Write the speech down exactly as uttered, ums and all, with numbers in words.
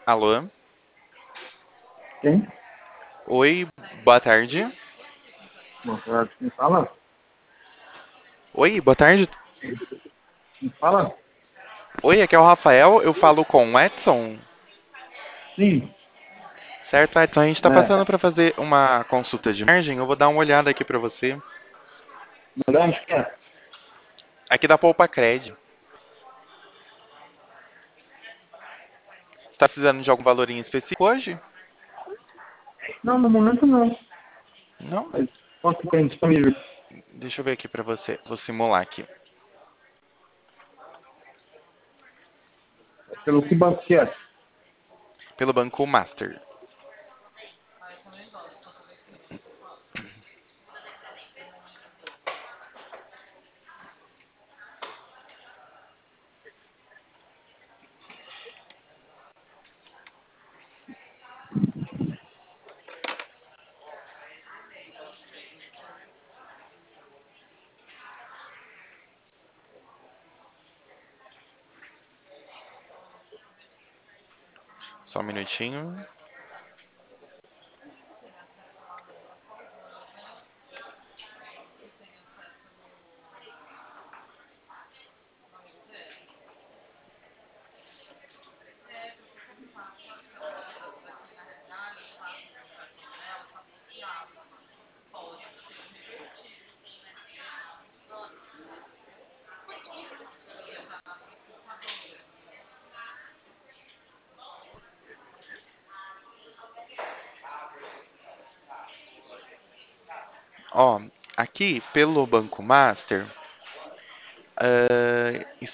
Alô? Quem? Oi, boa tarde. Boa tarde. Quem fala? Oi, boa tarde. Quem fala? Oi, aqui é o Rafael. Eu falo com o Edson. Sim. Certo, Edson? A gente está É. passando para fazer uma consulta de margem. Eu vou dar uma olhada aqui para você. Melhor acho que é. Aqui da Poupa Cred. Você está precisando de algum valor em específico hoje? Não, no momento não. Não? Mas quanto tem disponível? Deixa eu ver aqui para você. Vou simular aqui. Pelo que banco que é? Pelo Banco Master. Só um minutinho. Ó, aqui pelo Banco Master,